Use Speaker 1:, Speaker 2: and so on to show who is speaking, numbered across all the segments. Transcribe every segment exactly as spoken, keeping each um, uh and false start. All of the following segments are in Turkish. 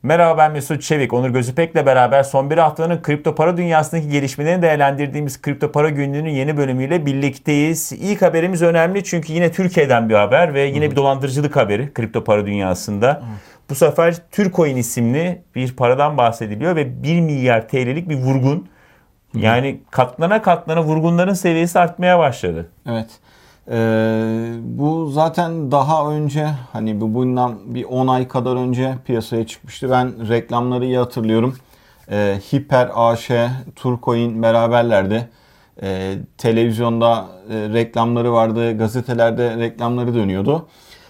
Speaker 1: Merhaba, ben Mesut Çevik. Onur Gözüpek'le beraber son bir haftanın kripto para dünyasındaki gelişmelerini değerlendirdiğimiz Kripto Para Günlüğü'nün yeni bölümüyle birlikteyiz. İlk haberimiz önemli çünkü yine Türkiye'den bir haber ve yine bir dolandırıcılık haberi kripto para dünyasında. Bu sefer Türkoin isimli bir paradan bahsediliyor ve bir milyar T L'lik bir vurgun. Yani katlana katlana vurgunların seviyesi artmaya başladı.
Speaker 2: Evet. Ee, bu zaten daha önce hani bu bundan bir on ay kadar önce piyasaya çıkmıştı. Ben reklamları iyi hatırlıyorum. Ee, Hiper A Ş, Turcoin beraberlerdi. Ee, televizyonda e, reklamları vardı, gazetelerde reklamları dönüyordu.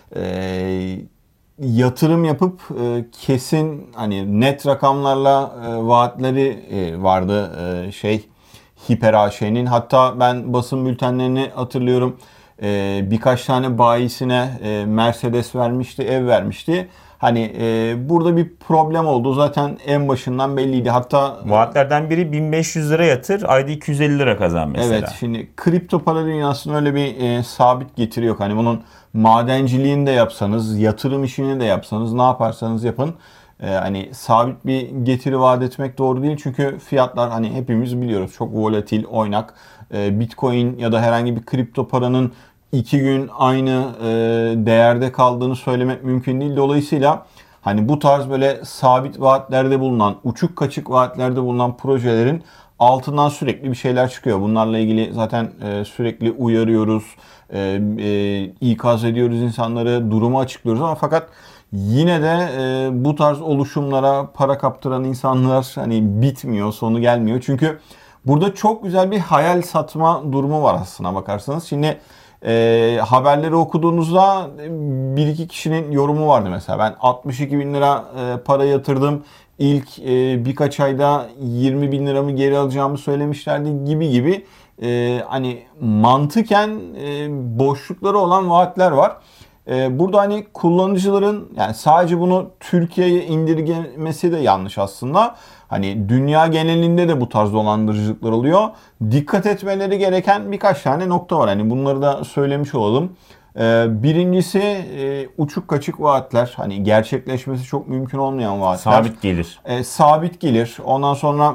Speaker 2: Ee, yatırım yapıp e, kesin hani net rakamlarla e, vaatleri e, vardı e, şey Hiper A Ş'nin. Hatta ben basın bültenlerini hatırlıyorum. Ee, birkaç tane bayisine e, Mercedes vermişti, ev vermişti. Hani e, burada bir problem oldu. Zaten en başından belliydi. Hatta
Speaker 1: vaatlerden biri bin beş yüz lira yatır, ayda iki yüz elli lira kazan mesela.
Speaker 2: Evet, şimdi kripto para dünyasında öyle bir e, sabit getiri yok. Hani bunun madenciliğini de yapsanız, yatırım işini de yapsanız, ne yaparsanız yapın. E, hani sabit bir getiri vaat etmek doğru değil. Çünkü fiyatlar hani hepimiz biliyoruz çok volatil, oynak. E, Bitcoin ya da herhangi bir kripto paranın iki gün aynı e, değerde kaldığını söylemek mümkün değil. Dolayısıyla hani bu tarz böyle sabit vaatlerde bulunan, uçuk kaçık vaatlerde bulunan projelerin altından sürekli bir şeyler çıkıyor. Bunlarla ilgili zaten e, sürekli uyarıyoruz, e, e, ikaz ediyoruz insanları, durumu açıklıyoruz ama fakat yine de e, bu tarz oluşumlara para kaptıran insanlar hani bitmiyor, sonu gelmiyor. Çünkü burada çok güzel bir hayal satma durumu var aslına bakarsanız. Şimdi e, haberleri okuduğunuzda bir iki kişinin yorumu vardı mesela. Ben altmış iki bin lira e, para yatırdım. İlk e, birkaç ayda yirmi bin liramı geri alacağımı söylemişlerdi gibi gibi. E, hani mantıken e, boşlukları olan vaatler var. E, burada hani kullanıcıların yani sadece bunu Türkiye'ye indirgemesi de yanlış aslında. Hani dünya genelinde de bu tarz dolandırıcılıklar oluyor. Dikkat etmeleri gereken birkaç tane nokta var. Hani bunları da söylemiş olalım. Ee, birincisi e, uçuk kaçık vaatler. Hani gerçekleşmesi çok mümkün olmayan vaatler.
Speaker 1: Sabit gelir.
Speaker 2: E, sabit gelir. Ondan sonra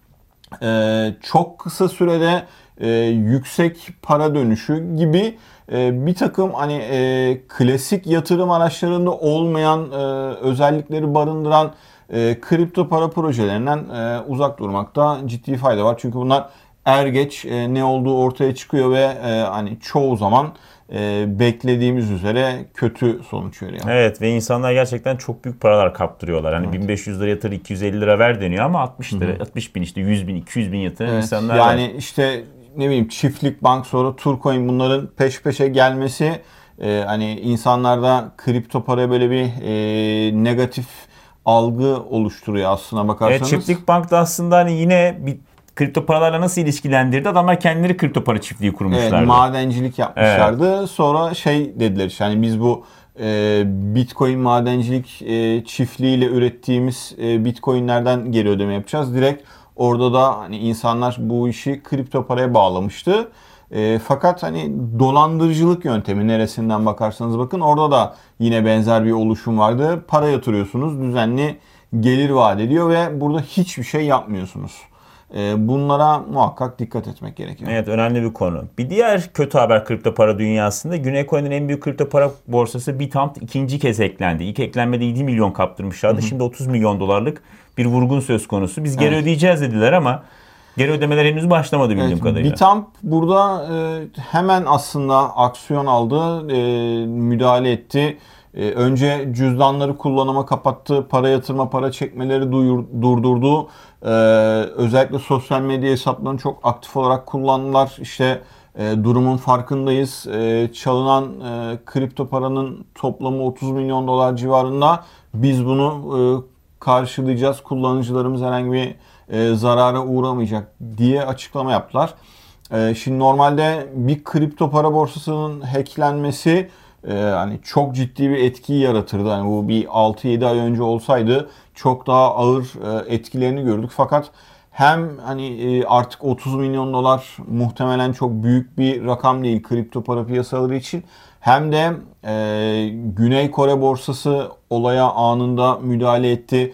Speaker 2: e, çok kısa sürede e, yüksek para dönüşü gibi e, bir takım hani e, klasik yatırım araçlarında olmayan e, özellikleri barındıran E, kripto para projelerinden e, uzak durmakta ciddi fayda var. Çünkü bunlar er geç e, ne olduğu ortaya çıkıyor ve e, hani çoğu zaman e, beklediğimiz üzere kötü sonuç veriyor.
Speaker 1: Evet ve insanlar gerçekten çok büyük paralar kaptırıyorlar. Hani evet. bin beş yüz lira yatır, iki yüz elli lira ver deniyor ama altmış lira, Hı-hı. altmış bin işte yüz bin, iki yüz bin yatıran evet. insanlar
Speaker 2: yani
Speaker 1: var.
Speaker 2: Yani işte ne bileyim Çiftlik Bank sonra Turcoin bunların peş peşe gelmesi e, hani insanlarda kripto para böyle bir e, negatif algı oluşturuyor aslına bakarsanız.
Speaker 1: Evet, Çiftlik Bank da aslında hani yine bir kripto paralarla nasıl ilişkilendirdi? Adamlar kendileri kripto para çiftliği kurmuşlardı.
Speaker 2: Evet, madencilik yapmışlardı. Evet. Sonra şey dediler işte hani biz bu e, Bitcoin madencilik e, çiftliğiyle ürettiğimiz e, Bitcoin'lerden geri ödeme yapacağız. Direkt orada da hani insanlar bu işi kripto paraya bağlamıştı. E, fakat hani dolandırıcılık yöntemi neresinden bakarsanız bakın orada da yine benzer bir oluşum vardı. Para yatırıyorsunuz, düzenli gelir vaat ediyor ve burada hiçbir şey yapmıyorsunuz. E, bunlara muhakkak dikkat etmek gerekiyor.
Speaker 1: Evet, önemli bir konu. Bir diğer kötü haber kripto para dünyasında Güney Kore'nin en büyük kripto para borsası Bithumb ikinci kez eklendi. İlk eklenmede yedi milyon kaptırmışlardı. Hı hı. Şimdi otuz milyon dolarlık bir vurgun söz konusu. Biz geri evet. ödeyeceğiz dediler ama geri ödemeler henüz başlamadı bildiğim evet, kadarıyla.
Speaker 2: Bithumb burada e, hemen aslında aksiyon aldı, e, müdahale etti. E, önce cüzdanları kullanıma kapattı, para yatırma, para çekmeleri duyur, durdurdu. E, özellikle sosyal medya hesaplarını çok aktif olarak kullandılar. İşte e, durumun farkındayız. E, çalınan e, kripto paranın toplamı otuz milyon dolar civarında. Biz bunu e, karşılayacağız. Kullanıcılarımız herhangi bir E, zarara uğramayacak diye açıklama yaptılar. E, şimdi normalde bir kripto para borsasının hacklenmesi e, hani çok ciddi bir etkiyi yaratırdı. Yani bu bir altı yedi ay önce olsaydı çok daha ağır e, etkilerini gördük. Fakat hem hani e, artık otuz milyon dolar muhtemelen çok büyük bir rakam değil kripto para piyasaları için. hem de e, Güney Kore borsası olaya anında müdahale etti.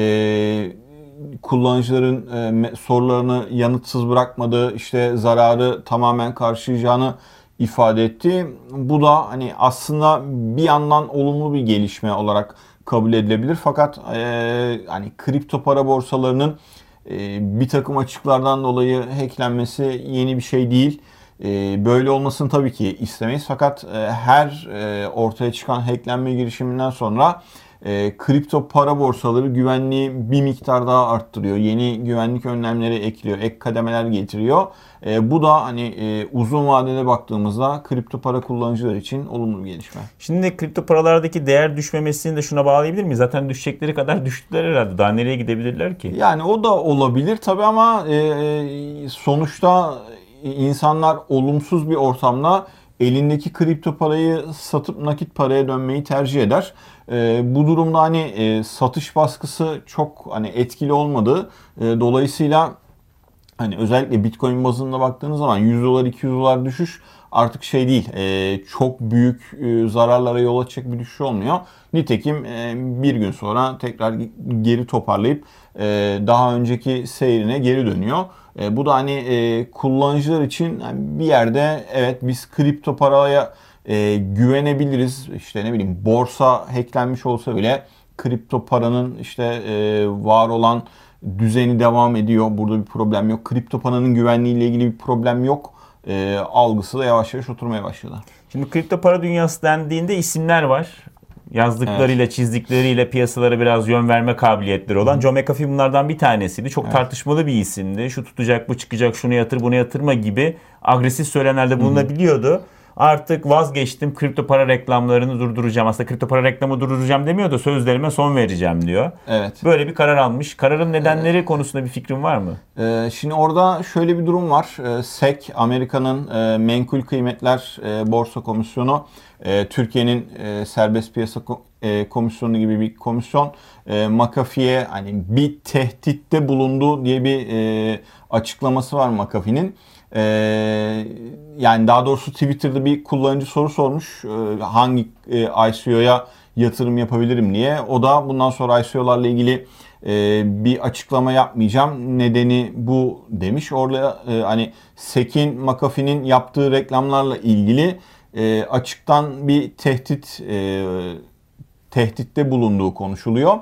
Speaker 2: E, kullanıcıların e, sorularını yanıtsız bırakmadı. İşte zararı tamamen karşılayacağını ifade etti. Bu da hani aslında bir yandan olumlu bir gelişme olarak kabul edilebilir. Fakat e, hani kripto para borsalarının e, bir takım açıklardan dolayı hacklenmesi yeni bir şey değil. E, böyle olmasını tabii ki istemeyiz. Fakat e, her e, ortaya çıkan hacklenme girişiminden sonra e, kripto para borsaları güvenliği bir miktar daha arttırıyor. Yeni güvenlik önlemleri ekliyor, ek kademeler getiriyor. E, bu da hani e, uzun vadede baktığımızda kripto para kullanıcılar için olumlu bir gelişme.
Speaker 1: Şimdi kripto paralardaki değer düşmemesini de şuna bağlayabilir miyiz? Zaten düşecekleri kadar düştüler herhalde. Daha nereye gidebilirler ki?
Speaker 2: Yani o da olabilir tabii ama e, sonuçta insanlar olumsuz bir ortamda elindeki kripto parayı satıp nakit paraya dönmeyi tercih eder. E, bu durumda hani e, satış baskısı çok hani etkili olmadı. E, dolayısıyla hani özellikle Bitcoin bazında baktığınız zaman yüz dolar iki yüz dolar düşüş artık şey değil. E, çok büyük e, zararlara yol açacak bir düşüş olmuyor. Nitekim e, bir gün sonra tekrar geri toparlayıp e, daha önceki seyrine geri dönüyor. E, bu da hani e, kullanıcılar için yani bir yerde evet biz kripto paraya e, güvenebiliriz. İşte ne bileyim borsa hacklenmiş olsa bile kripto paranın işte e, var olan düzeni devam ediyor. Burada bir problem yok. Kripto paranın güvenliği ile ilgili bir problem yok. E, algısı da yavaş yavaş oturmaya başladı.
Speaker 1: Şimdi kripto para dünyası dendiğinde isimler var. Yazdıklarıyla, evet, çizdikleriyle piyasalara biraz yön verme kabiliyetleri olan. Hı. Joe McAfee bunlardan bir tanesiydi. Çok evet. tartışmalı bir isimdi. Şu tutacak, bu çıkacak, şunu yatır, bunu yatırma gibi agresif söylemlerde bulunabiliyordu. Hı. Artık vazgeçtim, kripto para reklamlarını durduracağım. Aslında kripto para reklamı durduracağım demiyor da sözlerime son vereceğim diyor.
Speaker 2: Evet.
Speaker 1: Böyle bir karar almış. Kararın nedenleri evet. konusunda bir fikrin var mı?
Speaker 2: Ee, şimdi orada şöyle bir durum var. Ee, S E C, Amerika'nın e, Menkul Kıymetler e, Borsa Komisyonu, e, Türkiye'nin e, Serbest Piyasa Ko- e, Komisyonu gibi bir komisyon e, McAfee'ye hani bir tehditte bulundu diye bir e, açıklaması var McAfee'nin. Ee, yani daha doğrusu Twitter'da bir kullanıcı soru sormuş ee, hangi e, I C O'ya yatırım yapabilirim diye. O da bundan sonra I C O'larla ilgili e, bir açıklama yapmayacağım. Nedeni bu demiş. Orada e, hani S E C'in McAfee'nin yaptığı reklamlarla ilgili e, açıktan bir tehdit e, tehditte bulunduğu konuşuluyor.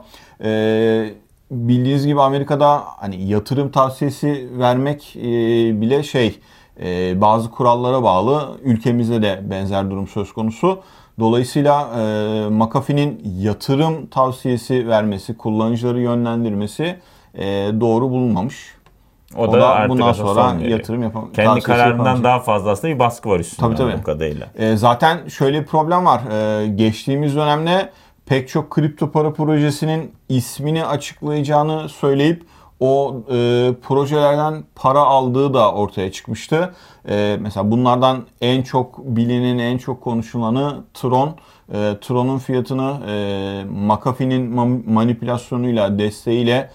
Speaker 2: E, Bildiğiniz gibi Amerika'da hani yatırım tavsiyesi vermek e, bile şey e, bazı kurallara bağlı. Ülkemizde de benzer durum söz konusu. Dolayısıyla e, McAfee'nin yatırım tavsiyesi vermesi, kullanıcıları yönlendirmesi e, doğru bulunmamış.
Speaker 1: O, o da, da bundan sonra
Speaker 2: yatırım yapamaz.
Speaker 1: Kendi kararından daha fazla aslında bir baskı var üstünde.
Speaker 2: Tabii tabii.
Speaker 1: Kadarıyla.
Speaker 2: E, zaten şöyle bir problem var. E, geçtiğimiz dönemde pek çok kripto para projesinin ismini açıklayacağını söyleyip o e, projelerden para aldığı da ortaya çıkmıştı. E, mesela bunlardan en çok bilinen, en çok konuşulanı Tron. E, Tron'un fiyatını e, McAfee'nin ma- manipülasyonuyla, desteğiyle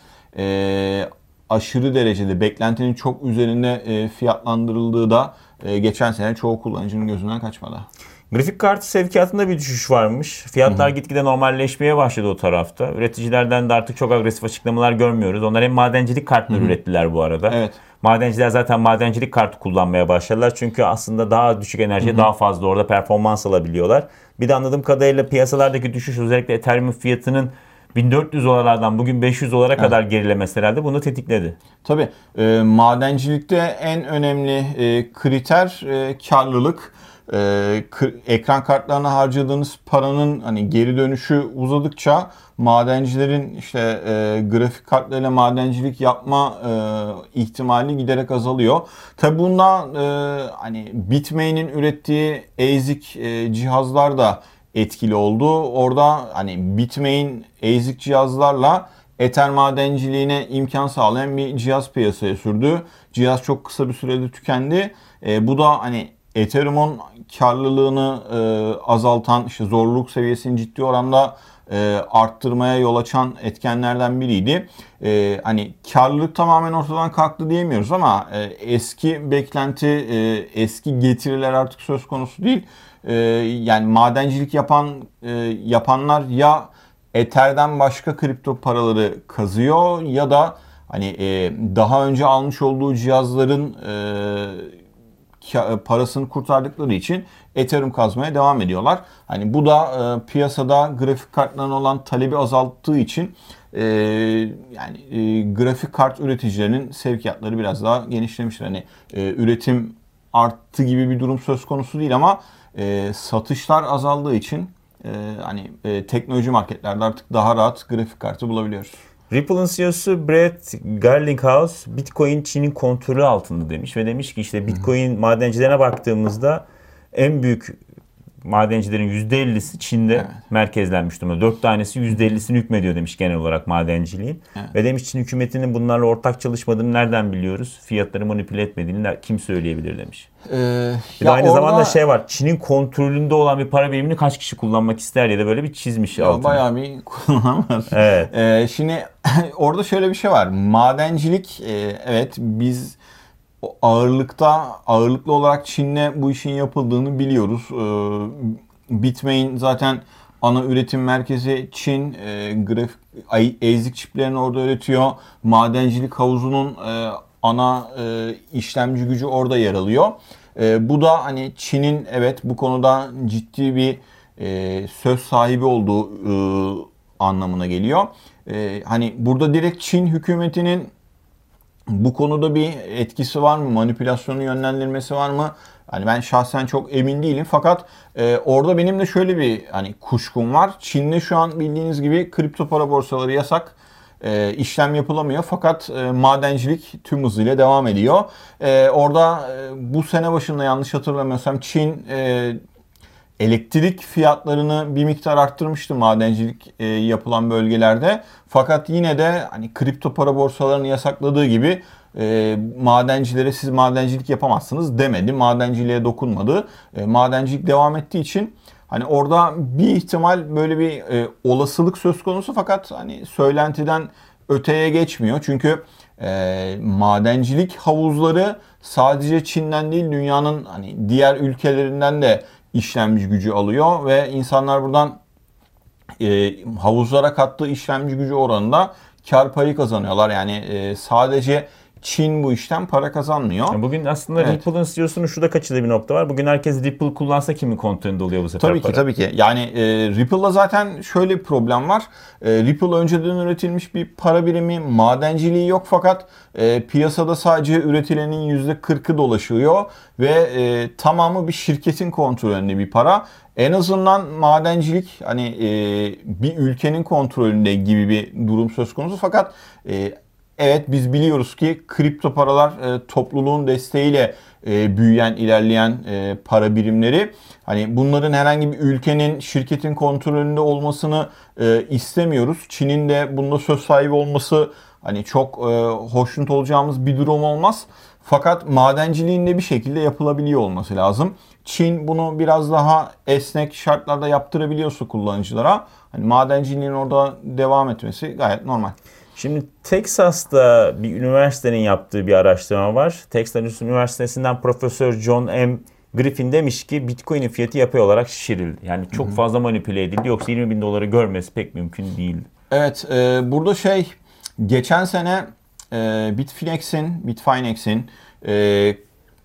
Speaker 2: e, aşırı derecede beklentinin çok üzerinde e, fiyatlandırıldığı da e, geçen sene çoğu kullanıcının gözünden kaçmadı.
Speaker 1: Grafik kartı sevkiyatında bir düşüş varmış. Fiyatlar Hı-hı. gitgide normalleşmeye başladı o tarafta. Üreticilerden de artık çok agresif açıklamalar görmüyoruz. Onlar hem madencilik kartları Hı-hı. ürettiler bu arada.
Speaker 2: Evet.
Speaker 1: Madenciler zaten madencilik kartı kullanmaya başladılar. Çünkü aslında daha düşük enerjiye Hı-hı. daha fazla orada performans alabiliyorlar. Bir de anladığım kadarıyla piyasalardaki düşüş özellikle Ethereum fiyatının bin dört yüz dolarlardan bugün beş yüz dolara kadar evet. gerilemesi herhalde bunu tetikledi.
Speaker 2: Tabii. E, madencilikte en önemli e, kriter e, karlılık. Ee, ekran kartlarına harcadığınız paranın hani geri dönüşü uzadıkça madencilerin işte e, grafik kartlarıyla madencilik yapma e, ihtimali giderek azalıyor. Tabi bunda e, hani Bitmain'in ürettiği A S I C e, cihazlar da etkili oldu. Orada hani Bitmain A S I C cihazlarla Ether madenciliğine imkan sağlayan bir cihaz piyasaya sürdü. Cihaz çok kısa bir sürede tükendi. E, bu da hani Ethereum'un karlılığını e, azaltan, işte zorluk seviyesini ciddi oranda e, arttırmaya yol açan etkenlerden biriydi. E, hani karlılık tamamen ortadan kalktı diyemiyoruz ama e, eski beklenti, e, eski getiriler artık söz konusu değil. e, yani madencilik yapan e, yapanlar ya Ether'den başka kripto paraları kazıyor ya da hani e, daha önce almış olduğu cihazların e, parasını kurtardıkları için Ethereum kazmaya devam ediyorlar. Hani bu da e, piyasada grafik kartlarına olan talebi azalttığı için e, yani e, grafik kart üreticilerinin sevkiyatları biraz daha genişlemiştir. Hani e, üretim arttı gibi bir durum söz konusu değil ama e, satışlar azaldığı için e, hani e, teknoloji marketlerde artık daha rahat grafik kartı bulabiliyoruz.
Speaker 1: Ripple'ın C E O'su Brett Garlinghouse, Bitcoin Çin'in kontrolü altında demiş ve demiş ki işte Bitcoin madencilerine baktığımızda en büyük madencilerin yüzde ellisi Çin'de evet. merkezlenmiş durumda. dört tanesi yüzde ellisini hükmediyor demiş genel olarak madenciliğin. Evet. Ve demiş Çin hükümetinin bunlarla ortak çalışmadığını nereden biliyoruz? Fiyatları manipüle etmediğini kim söyleyebilir demiş. Ee, bir de aynı orada... zamanda şey var. Çin'in kontrolünde olan bir para birimini kaç kişi kullanmak ister ya da böyle bir çizmiş
Speaker 2: ya
Speaker 1: altına.
Speaker 2: Bayağı bir kullanamaz.
Speaker 1: Evet.
Speaker 2: Ee, şimdi orada şöyle bir şey var. Madencilik e, evet biz ağırlıkta ağırlıklı olarak Çin'le bu işin yapıldığını biliyoruz. Ee, Bitmain zaten ana üretim merkezi Çin. E, grafik ezik çiplerini orada üretiyor. Madencilik havuzunun e, ana e, işlemci gücü orada yer alıyor. E, bu da hani Çin'in evet bu konuda ciddi bir e, söz sahibi olduğu e, anlamına geliyor. E, hani burada direkt Çin hükümetinin bu konuda bir etkisi var mı? Manipülasyonu yönlendirmesi var mı? Hani ben şahsen çok emin değilim. Fakat e, orada benim de şöyle bir hani kuşkum var. Çin'de şu an bildiğiniz gibi kripto para borsaları yasak. E, işlem yapılamıyor. Fakat e, madencilik tüm hızıyla devam ediyor. E, orada e, bu sene başında yanlış hatırlamıyorsam Çin e, elektrik fiyatlarını bir miktar arttırmıştı madencilik e, yapılan bölgelerde. Fakat yine de hani kripto para borsalarını yasakladığı gibi e, madencilere siz madencilik yapamazsınız demedi. Madenciliğe dokunmadı. E, madencilik devam ettiği için hani orada bir ihtimal böyle bir e, olasılık söz konusu fakat hani söylentiden öteye geçmiyor. Çünkü e, madencilik havuzları sadece Çin'den değil dünyanın hani diğer ülkelerinden de işlemci gücü alıyor ve insanlar buradan e, havuzlara kattığı işlemci gücü oranında kar payı kazanıyorlar. Yani e, sadece Çin bu işten para kazanmıyor.
Speaker 1: Bugün aslında evet. Ripple'ın C E O'sunun şurada kaçırdığı bir nokta var. Bugün herkes Ripple kullansa kimin kontrolünde oluyor bu sefer
Speaker 2: tabii
Speaker 1: para?
Speaker 2: Tabii ki tabii ki. Yani e, Ripple'da zaten şöyle bir problem var. E, Ripple önceden üretilmiş bir para birimi, madenciliği yok fakat e, piyasada sadece üretilenin yüzde kırkı dolaşıyor ve e, tamamı bir şirketin kontrolünde bir para. En azından madencilik hani e, bir ülkenin kontrolünde gibi bir durum söz konusu fakat e, evet biz biliyoruz ki kripto paralar e, topluluğun desteğiyle e, büyüyen, ilerleyen e, para birimleri. Hani bunların herhangi bir ülkenin, şirketin kontrolünde olmasını e, istemiyoruz. Çin'in de bunda söz sahibi olması hani çok e, hoşnut olacağımız bir durum olmaz. Fakat madenciliğin de bir şekilde yapılabiliyor olması lazım. Çin bunu biraz daha esnek şartlarda yaptırabiliyorsa kullanıcılara hani madenciliğin orada devam etmesi gayet normal.
Speaker 1: Şimdi Texas'ta bir üniversitenin yaptığı bir araştırma var. Texas Üniversitesi'nden Profesör John M. Griffin demiş ki Bitcoin'in fiyatı yapay olarak şişirildi. Yani çok Hı-hı. fazla manipüle edildi. Yoksa yirmi bin doları görmesi pek mümkün değil.
Speaker 2: Evet, e, burada şey geçen sene e, Bitfinex'in, Bitfinex'in e,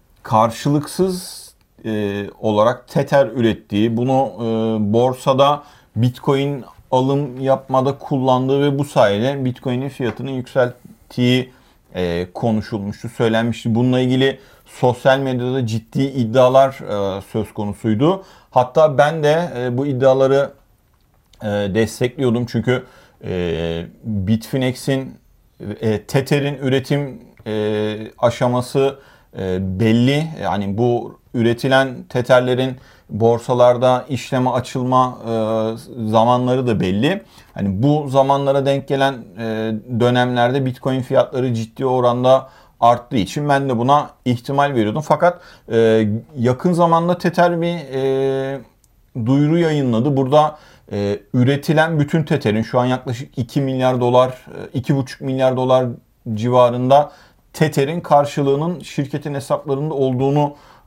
Speaker 2: karşılıksız e, olarak Tether ürettiği, bunu e, borsada Bitcoin alım yapmada kullandığı ve bu sayede Bitcoin'in fiyatını yükselttiği e, konuşulmuştu, söylenmişti. Bununla ilgili sosyal medyada ciddi iddialar e, söz konusuydu. Hatta ben de e, bu iddiaları e, destekliyordum çünkü e, Bitfinex'in, e, Tether'in üretim e, aşaması e, belli. Yani bu üretilen Tether'lerin borsalarda işleme açılma e, zamanları da belli. Hani bu zamanlara denk gelen e, dönemlerde Bitcoin fiyatları ciddi oranda arttığı için ben de buna ihtimal veriyordum. Fakat e, yakın zamanda Tether bir e, duyuru yayınladı. Burada e, üretilen bütün Tether'in şu an yaklaşık iki milyar dolar, iki buçuk milyar dolar civarında Tether'in karşılığının şirketin hesaplarında olduğunu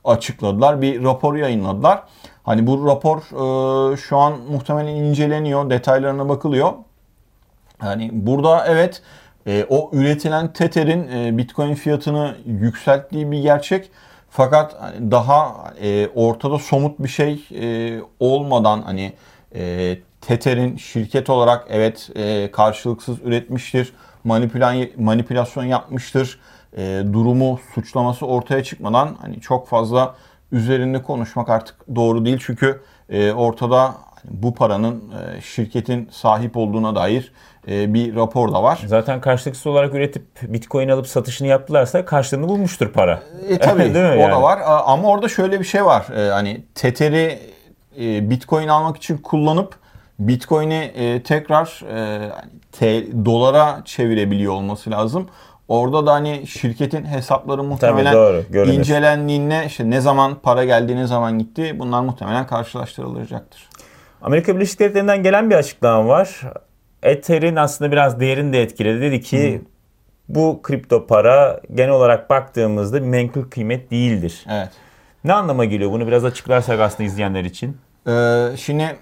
Speaker 2: açıkladılar. Bir rapor yayınladılar. Hani bu rapor e, şu an muhtemelen inceleniyor, detaylarına bakılıyor. Yani burada evet e, o üretilen Tether'in e, Bitcoin fiyatını yükselttiği bir gerçek. Fakat daha e, ortada somut bir şey e, olmadan hani e, Tether'in şirket olarak evet e, karşılıksız üretmiştir, manipülan, manipülasyon yapmıştır. E, durumu suçlaması ortaya çıkmadan hani çok fazla üzerinde konuşmak artık doğru değil. Çünkü e, ortada bu paranın e, şirketin sahip olduğuna dair e, bir rapor da var.
Speaker 1: Zaten karşılıksız olarak üretip Bitcoin alıp satışını yaptılarsa karşılığını bulmuştur para.
Speaker 2: E, tabii
Speaker 1: Değil mi
Speaker 2: o
Speaker 1: yani?
Speaker 2: da var. Ama orada şöyle bir şey var. E, hani Tether'i e, Bitcoin almak için kullanıp Bitcoin'i e, tekrar e, te, dolara çevirebiliyor olması lazım. Orada da hani şirketin hesapları muhtemelen
Speaker 1: doğru,
Speaker 2: incelendiğinde işte ne zaman para geldi, ne zaman gitti bunlar muhtemelen karşılaştırılacaktır.
Speaker 1: Amerika Birleşik Devletleri'nden gelen bir açıklama var. Ether'in aslında biraz değerini de etkiledi. Dedi ki hmm. bu kripto para genel olarak baktığımızda bir menkul kıymet değildir.
Speaker 2: Evet.
Speaker 1: Ne anlama geliyor? Bunu biraz açıklarsak aslında izleyenler için.
Speaker 2: Ee, şimdi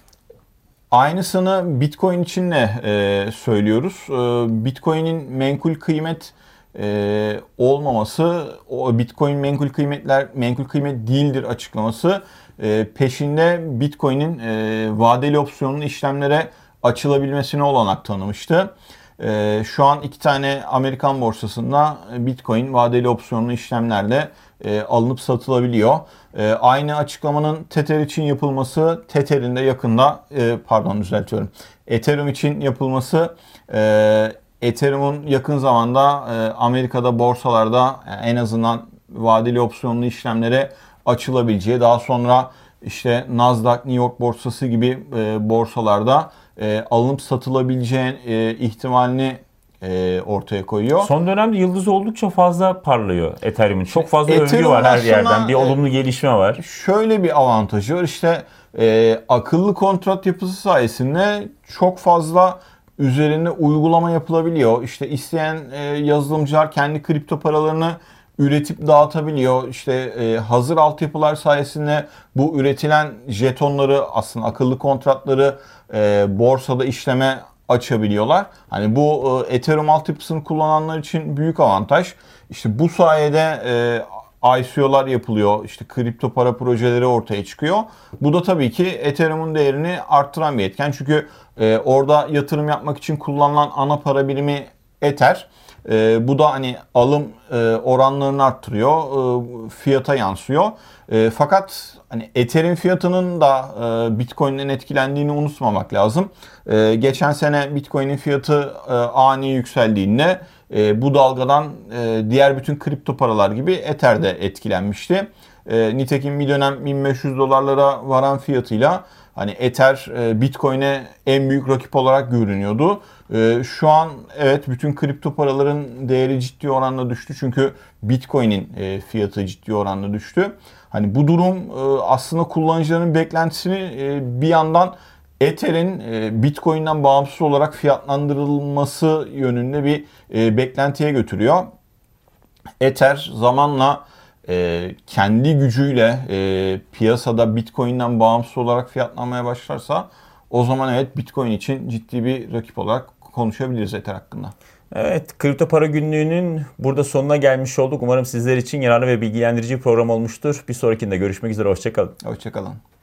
Speaker 2: aynısını Bitcoin için de e, söylüyoruz. E, Bitcoin'in menkul kıymet e, olmaması, o Bitcoin menkul kıymetler menkul kıymet değildir açıklaması e, peşinde Bitcoin'in e, vadeli opsiyonlu işlemlere açılabilmesine olanak tanımıştı. E, şu an iki tane Amerikan borsasında Bitcoin vadeli opsiyonlu işlemlerle e, alınıp satılabiliyor. E, aynı açıklamanın Tether için yapılması, Tether'in de yakında, e, pardon düzeltiyorum, Ethereum için yapılması, e, Ethereum'un yakın zamanda e, Amerika'da borsalarda yani en azından vadeli opsiyonlu işlemlere açılabileceği, daha sonra işte Nasdaq, New York borsası gibi e, borsalarda e, alınıp satılabileceği e, ihtimalini e, ortaya koyuyor.
Speaker 1: Son dönemde yıldızı oldukça fazla parlıyor Ethereum'un. Çok fazla övgü var her yerden. Bir olumlu e, gelişme var.
Speaker 2: Şöyle bir avantajı var. İşte e, akıllı kontrat yapısı sayesinde çok fazla üzerinde uygulama yapılabiliyor. İşte isteyen e, yazılımcılar kendi kripto paralarını üretip dağıtabiliyor. İşte e, hazır altyapılar sayesinde bu üretilen jetonları, aslında akıllı kontratları e, borsada işleme açabiliyorlar. Hani bu e, Ethereum altyapısını kullananlar için büyük avantaj. İşte bu sayede e, I C O'lar yapılıyor. İşte kripto para projeleri ortaya çıkıyor. Bu da tabii ki Ethereum'un değerini arttıran bir etken. Çünkü e, orada yatırım yapmak için kullanılan ana para birimi Ether. E, bu da hani alım e, oranlarını arttırıyor, e, fiyata yansıyor. E, fakat hani Ether'in fiyatının da e, Bitcoin'den etkilendiğini unutmamak lazım. E, geçen sene Bitcoin'in fiyatı e, ani yükseldiğinde e, bu dalgadan e, diğer bütün kripto paralar gibi Ether de etkilenmişti. E, nitekim bir dönem bin beş yüz dolarlara varan fiyatıyla hani Ether e, Bitcoin'e en büyük rakip olarak görünüyordu. E, şu an evet bütün kripto paraların değeri ciddi oranda düştü. Çünkü Bitcoin'in e, fiyatı ciddi oranda düştü. Hani bu durum e, aslında kullanıcıların beklentisini e, bir yandan Ether'in e, Bitcoin'den bağımsız olarak fiyatlandırılması yönünde bir e, beklentiye götürüyor. Ether zamanla e, kendi gücüyle e, piyasada Bitcoin'den bağımsız olarak fiyatlanmaya başlarsa o zaman evet Bitcoin için ciddi bir rakip olarak konuşabiliriz Ether hakkında.
Speaker 1: Evet, Kripto Para Günlüğü'nün burada sonuna gelmiş olduk. Umarım sizler için yararlı ve bilgilendirici bir program olmuştur. Bir sonrakinde görüşmek üzere, hoşça kalın.
Speaker 2: Hoşça kalın.